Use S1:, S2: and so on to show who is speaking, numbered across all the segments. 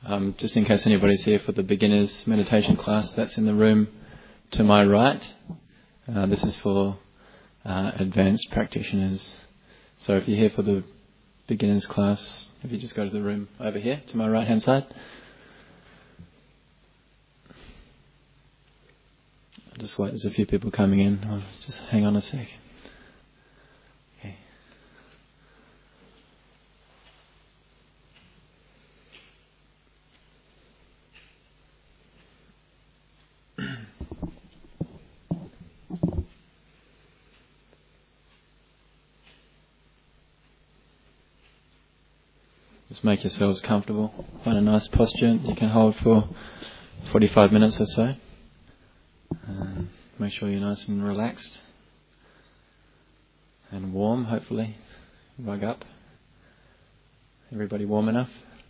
S1: Just in case anybody's here for the beginners meditation class, that's in the room to my right. This is for advanced practitioners. So if you're here for the beginners class, if you just go to the room over here to my right hand side. I'll just wait, there's a few people coming in. I'll just hang on a sec. Okay. Just make yourselves comfortable. Find a nice posture you can hold for 45 minutes or so. Make sure you're nice and relaxed and warm, hopefully. Rug up. Everybody warm enough?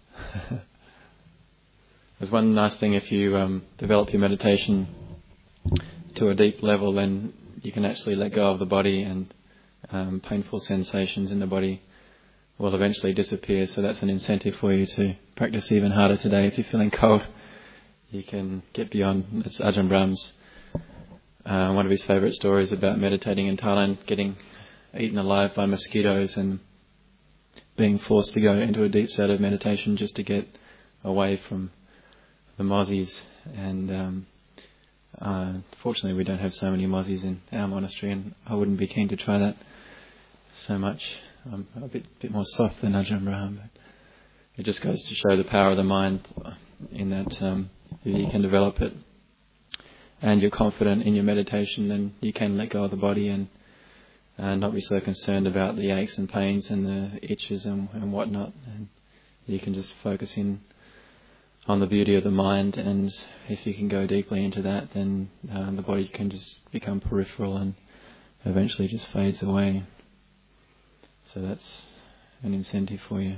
S1: There's one nice thing, if you develop your meditation to a deep level, then you can actually let go of the body, and painful sensations in the body will eventually disappear. So that's an incentive for you to practice even harder today. If you're feeling cold, you can get beyond. It's Ajahn Brahm's one of his favourite stories about meditating in Thailand, getting eaten alive by mosquitoes and being forced to go into a deep state of meditation just to get away from the mozzies. And fortunately we don't have so many mozzies in our monastery, and I wouldn't be keen to try that so much. I'm a bit more soft than Ajahn Brahm, but it just goes to show the power of the mind in that if you can develop it and you're confident in your meditation, then you can let go of the body and not be so concerned about the aches and pains and the itches and whatnot. And you can just focus in on the beauty of the mind, and if you can go deeply into that, then the body can just become peripheral and eventually just fades away. So that's an incentive for you.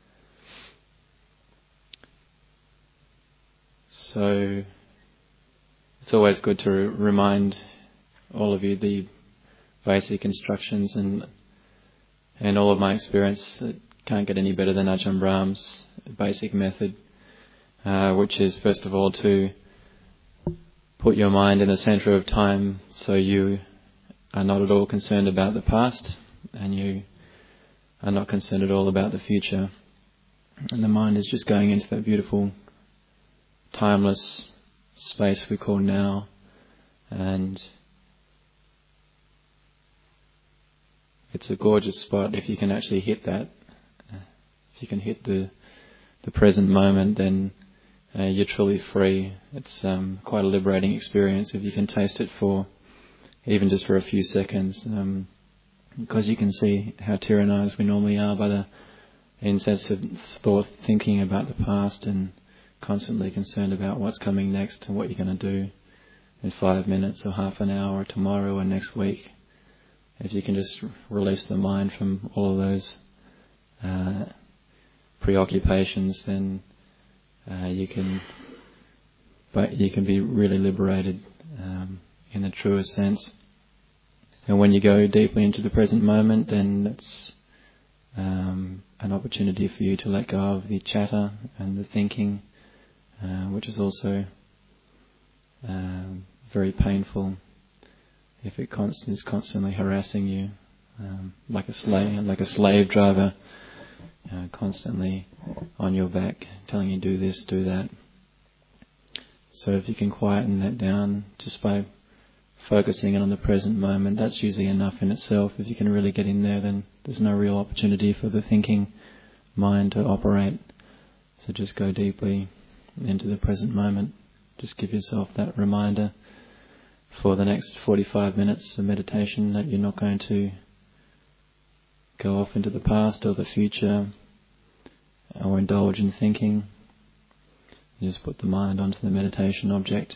S1: So it's always good to remind all of you the basic instructions, and all of my experience, it can't get any better than Ajahn Brahm's basic method, which is first of all to put your mind in the centre of time, so you are not at all concerned about the past and you are not concerned at all about the future, and the mind is just going into that beautiful timeless space we call now. And it's a gorgeous spot. If you can actually hit that, if you can hit the present moment, then you're truly free. It's quite a liberating experience if you can taste it for even just for a few seconds, because you can see how tyrannized we normally are by the incessant thought, thinking about the past and constantly concerned about what's coming next and what you're going to do in 5 minutes or half an hour or tomorrow or next week. If you can just release the mind from all of those preoccupations, then you can be really liberated in the truest sense. And when you go deeply into the present moment, then that's an opportunity for you to let go of the chatter and the thinking, which is also very painful if it is constantly harassing you, like a slave driver, constantly on your back, telling you do this, do that. So if you can quieten that down just by focusing on the present moment, that's usually enough in itself. If you can really get in there, then there's no real opportunity for the thinking mind to operate. So just go deeply into the present moment. Just give yourself that reminder for the next 45 minutes of meditation that you're not going to go off into the past or the future or indulge in thinking. You just put the mind onto the meditation object.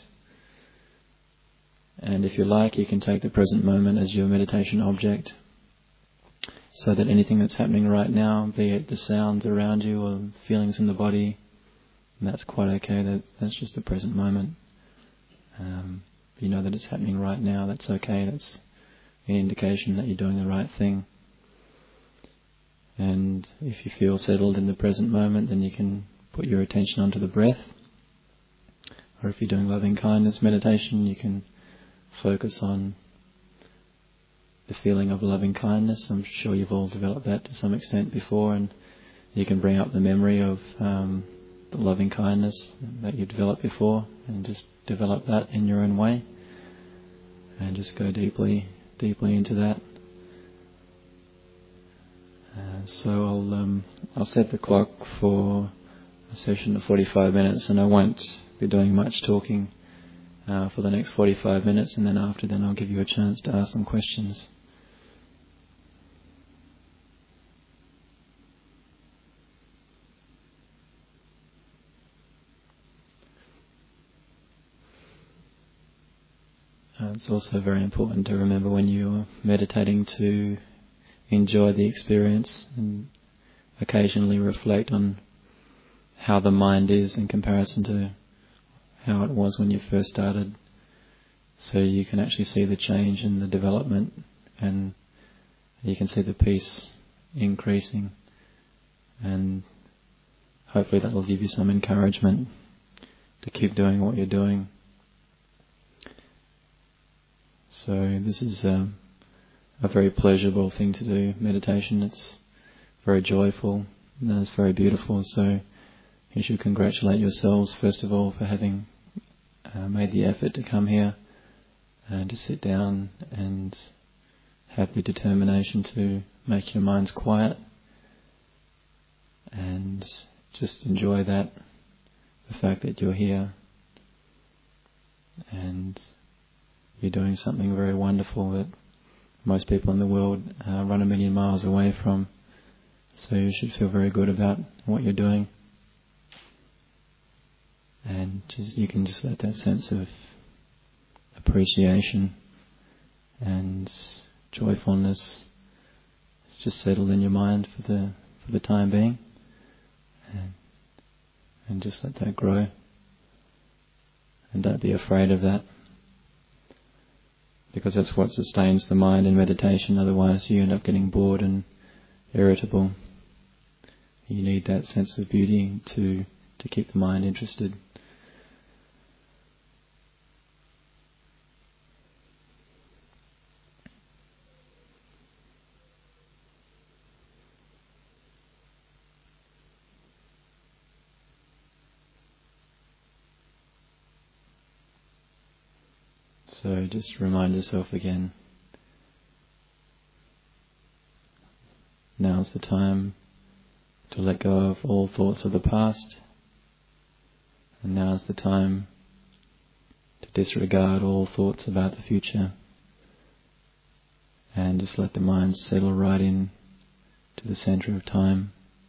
S1: And if you like, you can take the present moment as your meditation object, so that anything that's happening right now, be it the sounds around you or feelings in the body, that's quite okay. That's just the present moment. You know that it's happening right now. That's okay. That's an indication that you're doing the right thing. And if you feel settled in the present moment, then you can put your attention onto the breath. Or if you're doing loving kindness meditation, you can focus on the feeling of loving kindness. I'm sure you've all developed that to some extent before, and you can bring up the memory of the loving kindness that you developed before and just develop that in your own way and just go deeply into that. So I'll set the clock for a session of 45 minutes, and I won't be doing much talking for the next 45 minutes, and then after then I'll give you a chance to ask some questions. It's also very important to remember when you're meditating to enjoy the experience and occasionally reflect on how the mind is in comparison to how it was when you first started, so you can actually see the change and the development, and you can see the peace increasing, and hopefully that will give you some encouragement to keep doing what you're doing. So this is a very pleasurable thing to do, meditation. It's very joyful and it's very beautiful, so you should congratulate yourselves first of all for having made the effort to come here and to sit down and have the determination to make your minds quiet and just enjoy that, the fact that you're here and you're doing something very wonderful that most people in the world run a million miles away from. So you should feel very good about what you're doing. And you can just let that sense of appreciation and joyfulness just settle in your mind for the time being, and just let that grow. And don't be afraid of that, because that's what sustains the mind in meditation. Otherwise you end up getting bored and irritable. You need that sense of beauty to keep the mind interested. So just remind yourself again, now's the time to let go of all thoughts of the past, and now's the time to disregard all thoughts about the future and just let the mind settle right in to the center of time.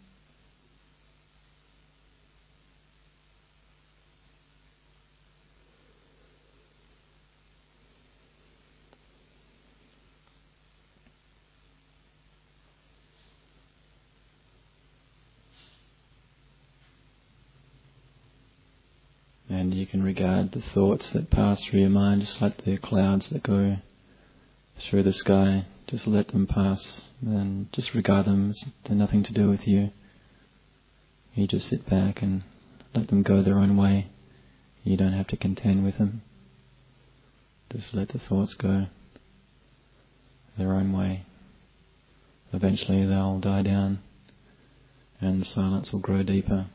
S1: And you can regard the thoughts that pass through your mind just like the clouds that go through the sky. Just let them pass and just regard them as they're nothing to do with you. You just sit back and let them go their own way. You don't have to contend with them. Just let the thoughts go their own way. Eventually they'll die down and the silence will grow deeper.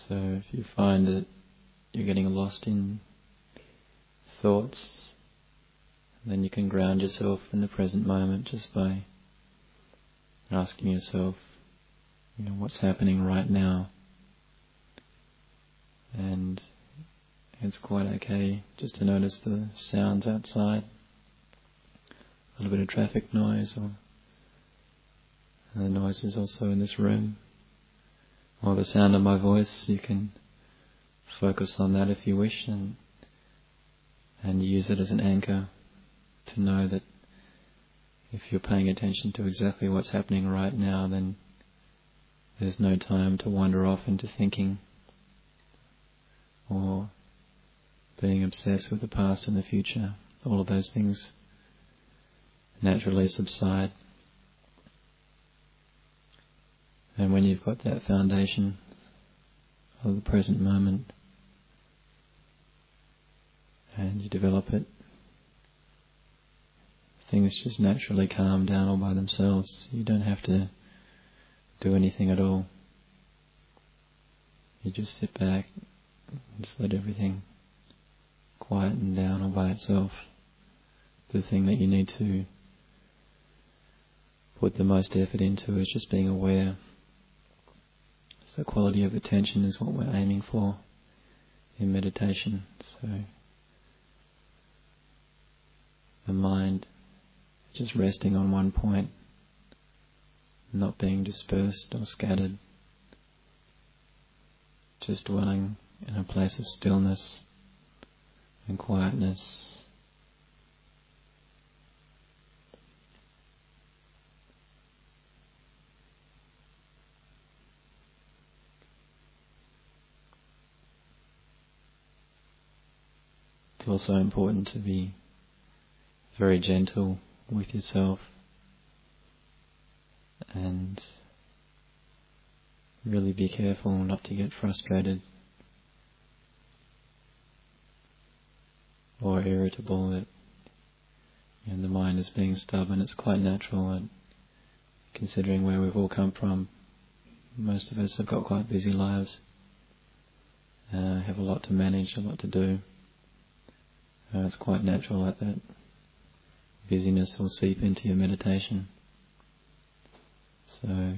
S1: So if you find that you're getting lost in thoughts, then you can ground yourself in the present moment just by asking yourself, what's happening right now? And it's quite okay just to notice the sounds outside, a little bit of traffic noise, or the noises also in this room, or the sound of my voice. You can focus on that if you wish, and use it as an anchor to know that if you're paying attention to exactly what's happening right now, then there's no time to wander off into thinking or being obsessed with the past and the future. All of those things naturally subside. And when you've got that foundation of the present moment and you develop it, things just naturally calm down all by themselves. You don't have to do anything at all. You just sit back and just let everything quieten down all by itself. The thing that you need to put the most effort into is just being aware. So the quality of attention is what we're aiming for in meditation. So the mind just resting on one point, not being dispersed or scattered, just dwelling in a place of stillness and quietness. It's also important to be very gentle with yourself and really be careful not to get frustrated or irritable that the mind is being stubborn. It's quite natural, and considering where we've all come from, most of us have got quite busy lives, have a lot to manage, a lot to do. It's quite natural that busyness will seep into your meditation. So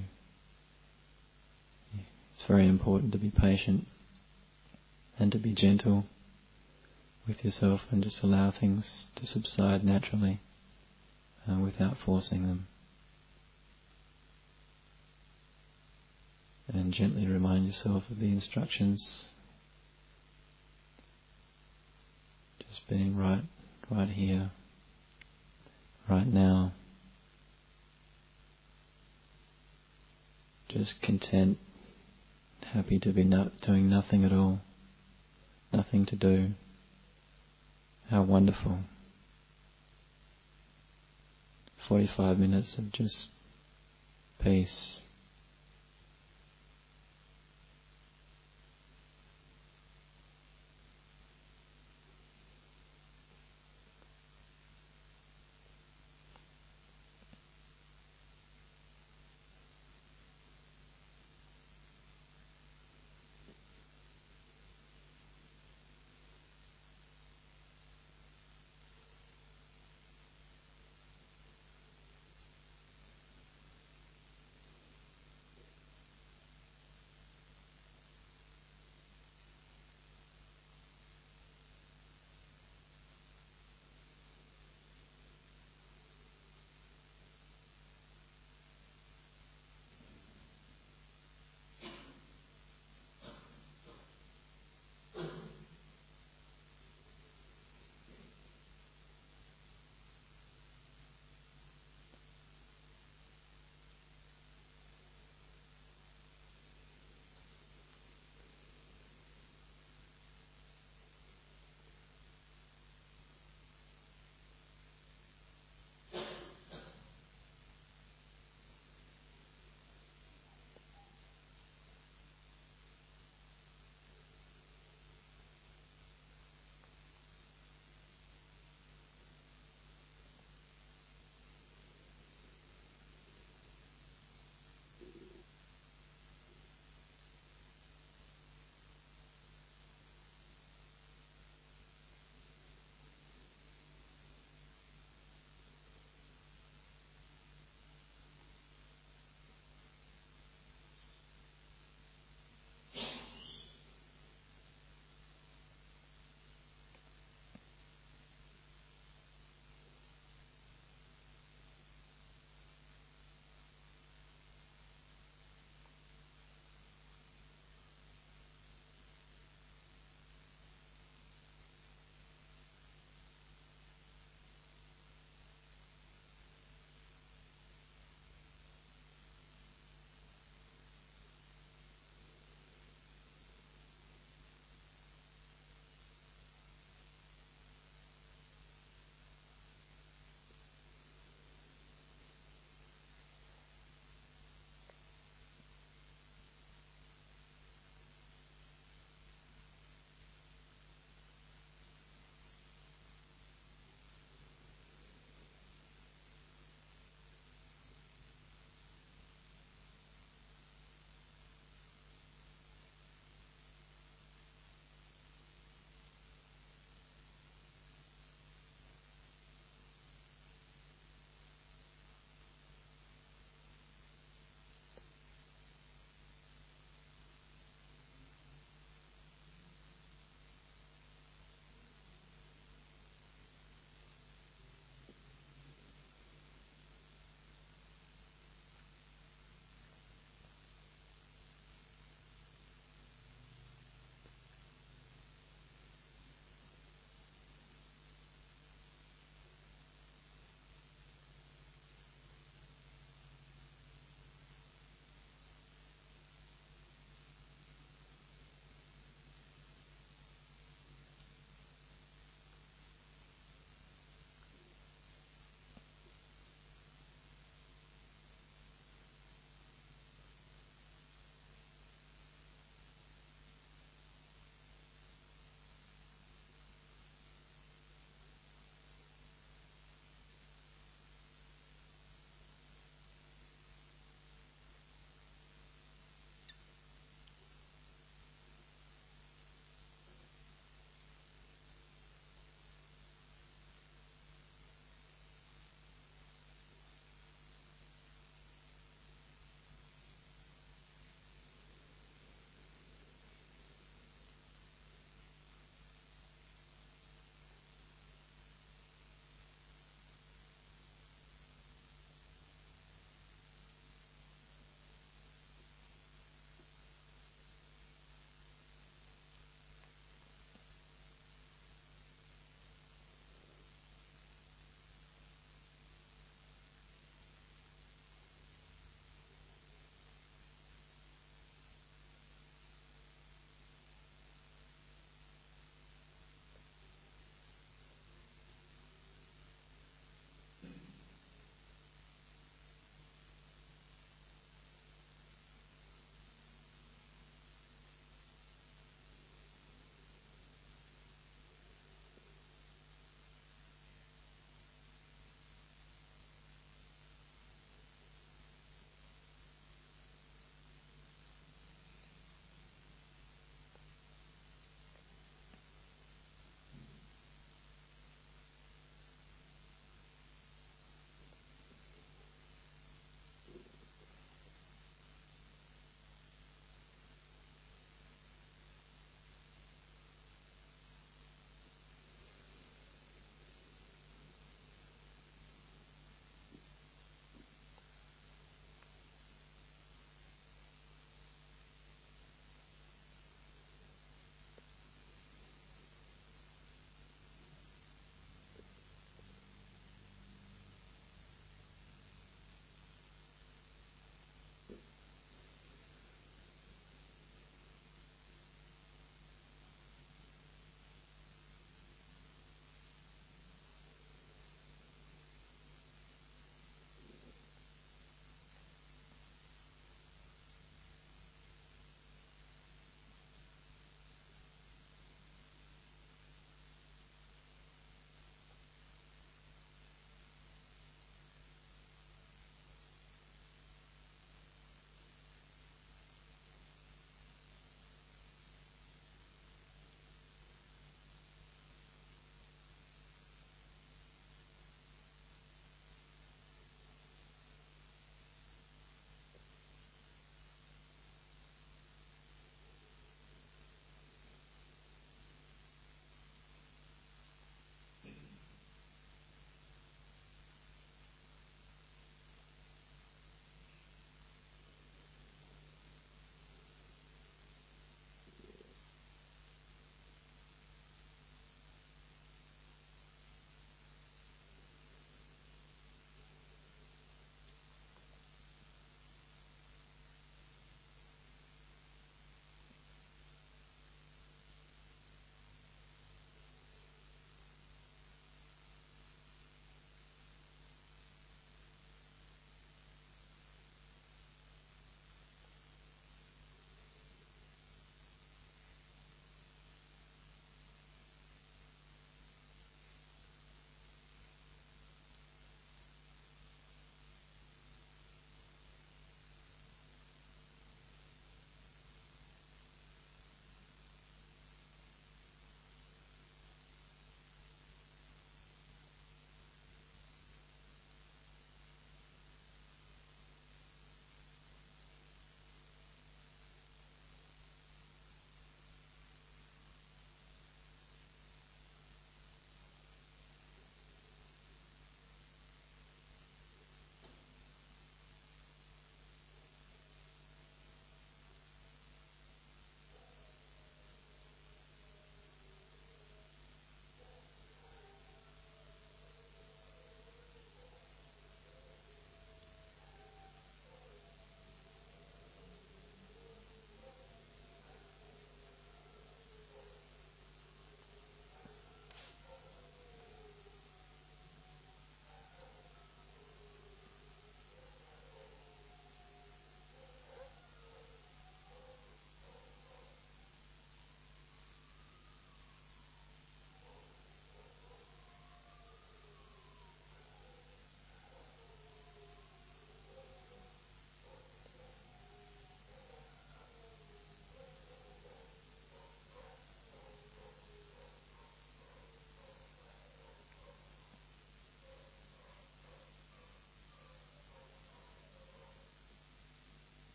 S1: it's very important to be patient and to be gentle with yourself and just allow things to subside naturally without forcing them. And gently remind yourself of the instructions. Just being right here, right now. Just content, happy to be doing nothing at all, nothing to do. How wonderful. 45 minutes of just peace.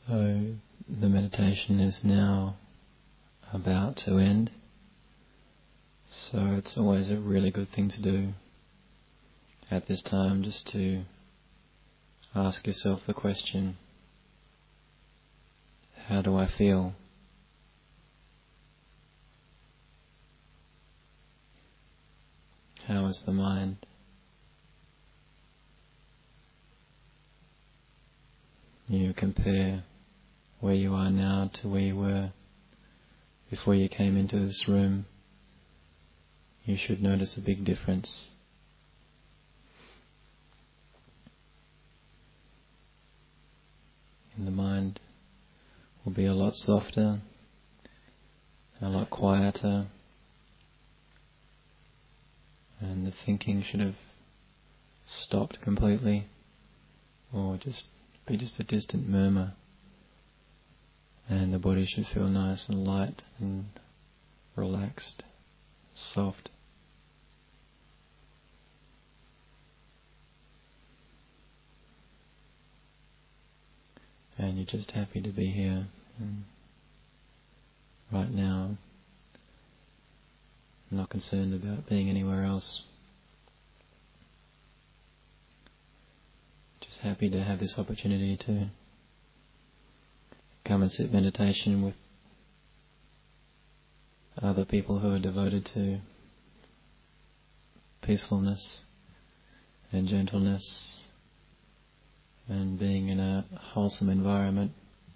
S1: So the meditation is now about to end, so it's always a really good thing to do at this time, just to ask yourself the question, how do I feel? How is the mind? You compare where you are now to where you were before you came into this room. You should notice a big difference. And the mind will be a lot softer, a lot quieter, and the thinking should have stopped completely, or just be just a distant murmur, and the body should feel nice and light and relaxed, soft. And you're just happy to be here right now, not concerned about being anywhere else. Just happy to have this opportunity to come and sit meditation with other people who are devoted to peacefulness and gentleness and being in a wholesome environment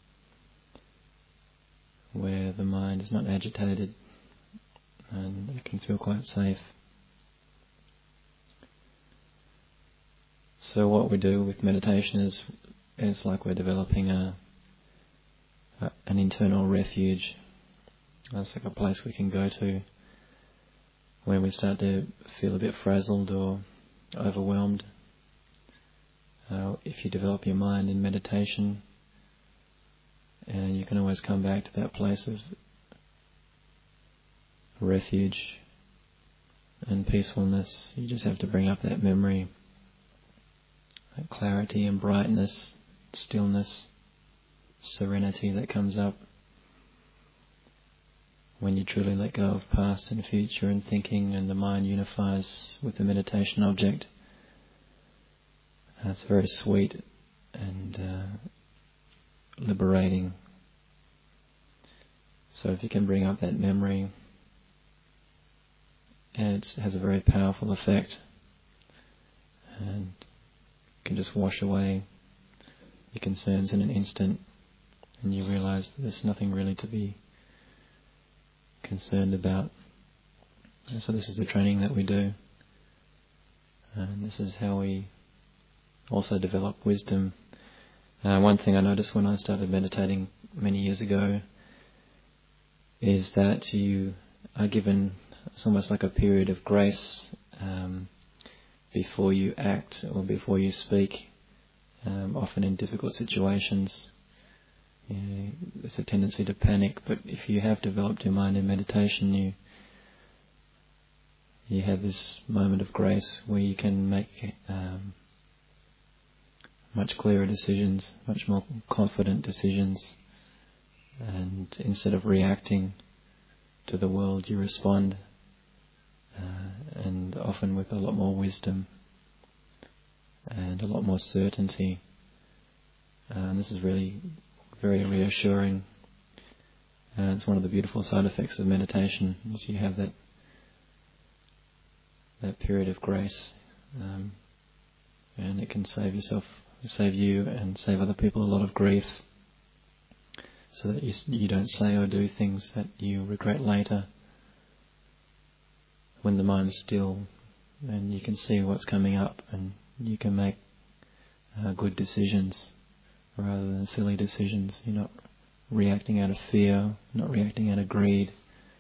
S1: where the mind is not agitated and it can feel quite safe. So what we do with meditation is like we're developing an internal refuge. It's like a place we can go to when we start to feel a bit frazzled or overwhelmed. If you develop your mind in meditation, and you can always come back to that place of refuge and peacefulness. You just have to bring up that memory, that clarity and brightness, stillness, serenity that comes up when you truly let go of past and future and thinking, and the mind unifies with the meditation object. It's very sweet and liberating. So if you can bring up that memory, it has a very powerful effect, and you can just wash away your concerns in an instant, and you realize that there's nothing really to be concerned about. And so this is the training that we do, and this is how we also develop wisdom. One thing I noticed when I started meditating many years ago is that you are given, it's almost like a period of grace before you act or before you speak, often in difficult situations. There's a tendency to panic, but if you have developed your mind in meditation, you have this moment of grace where you can make much clearer decisions, much more confident decisions, and instead of reacting to the world, you respond, and often with a lot more wisdom and a lot more certainty. And this is really very reassuring. It's one of the beautiful side effects of meditation, is you have that period of grace, and it can save you and save other people a lot of grief, so that you don't say or do things that you regret later when the mind's still and you can see what's coming up, and you can make good decisions rather than silly decisions. You're not reacting out of fear, not reacting out of greed,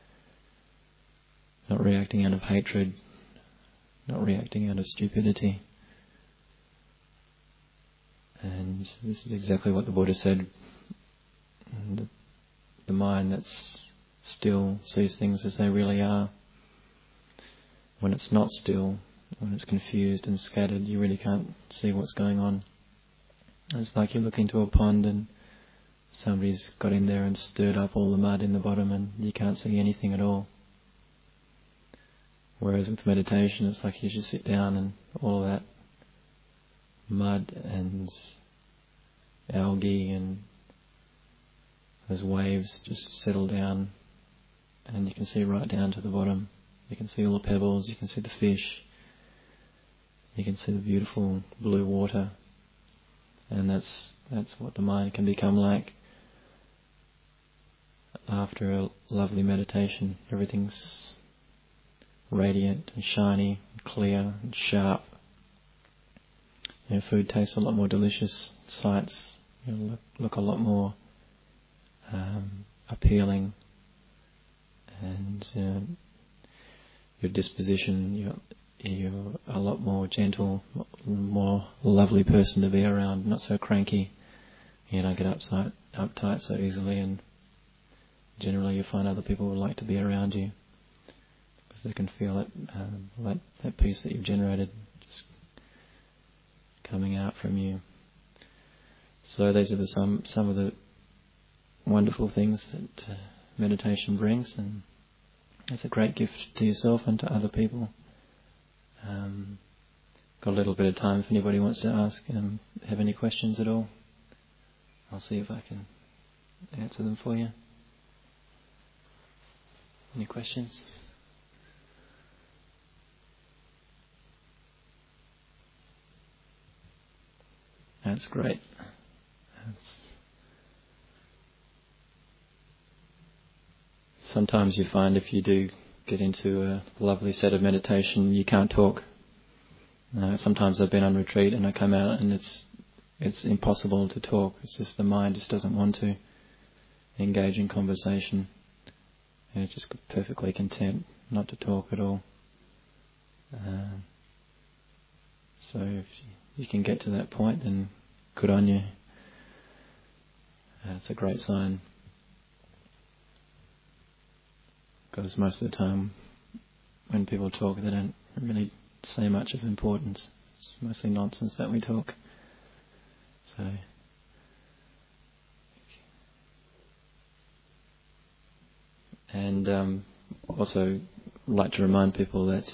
S1: not reacting out of hatred, not reacting out of stupidity. And this is exactly what the Buddha said. The mind that's still sees things as they really are. When it's not still, when it's confused and scattered, you really can't see what's going on. It's like you look into a pond and somebody's got in there and stirred up all the mud in the bottom and you can't see anything at all. Whereas with meditation, it's like you just sit down and all of that mud and algae and those waves just settle down and you can see right down to the bottom. You can see all the pebbles, you can see the fish, you can see the beautiful blue water, and that's what the mind can become like after a lovely meditation. Everything's radiant and shiny and clear and sharp. Food tastes a lot more delicious, sights look a lot more appealing, and your disposition, you're a lot more gentle, more lovely person to be around, not so cranky. You don't get uptight so easily, and generally you find other people would like to be around you because they can feel that peace that you've generated just coming out from you. So these are some of the wonderful things that meditation brings, and it's a great gift to yourself and to other people. Got a little bit of time if anybody wants to ask, have any questions at all. I'll see if I can answer them for you. Any questions? That's great. Sometimes you find if you do get into a lovely set of meditation, you can't talk. Sometimes I've been on retreat and I come out and it's impossible to talk. It's just the mind just doesn't want to engage in conversation. And it's just perfectly content not to talk at all. So if you can get to that point, then good on you. It's a great sign. Because most of the time when people talk, they don't really say much of importance. It's mostly nonsense that we talk. So, and also like to remind people that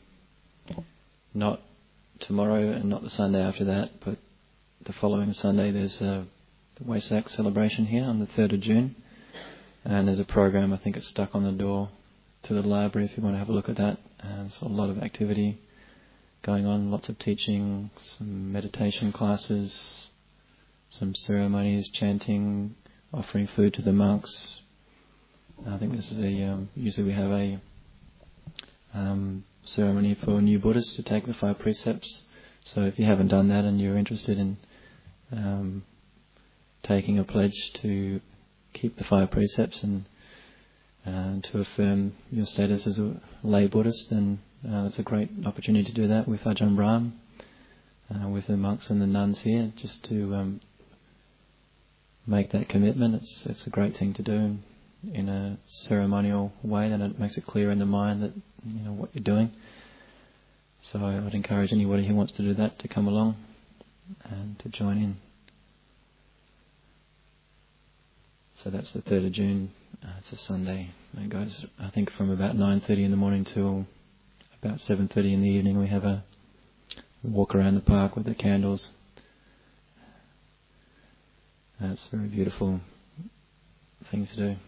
S1: not tomorrow and not the Sunday after that, but the following Sunday there's the Wesak celebration here on the 3rd of June. And there's a program, I think it's stuck on the door to the library if you want to have a look at that. So a lot of activity going on, lots of teaching, some meditation classes, some ceremonies, chanting, offering food to the monks. I think this is usually we have a ceremony for new Buddhists to take the 5 precepts. So if you haven't done that and you're interested in taking a pledge to keep the 5 precepts and to affirm your status as a lay Buddhist, then it's a great opportunity to do that with Ajahn Brahm, with the monks and the nuns here, just to make that commitment. It's a great thing to do in a ceremonial way, and it makes it clear in the mind that what you're doing. So I would encourage anybody who wants to do that to come along and to join in. So that's the 3rd of June. It's a Sunday. It goes, I think, from about 9:30 in the morning till about 7:30 in the evening. We have a walk around the park with the candles. It's a very beautiful thing to do.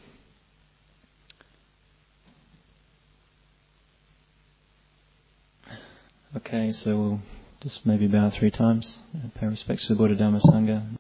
S1: Okay, so we'll just maybe bow 3 times. Pay respects to the Buddha, Dhamma, Sangha.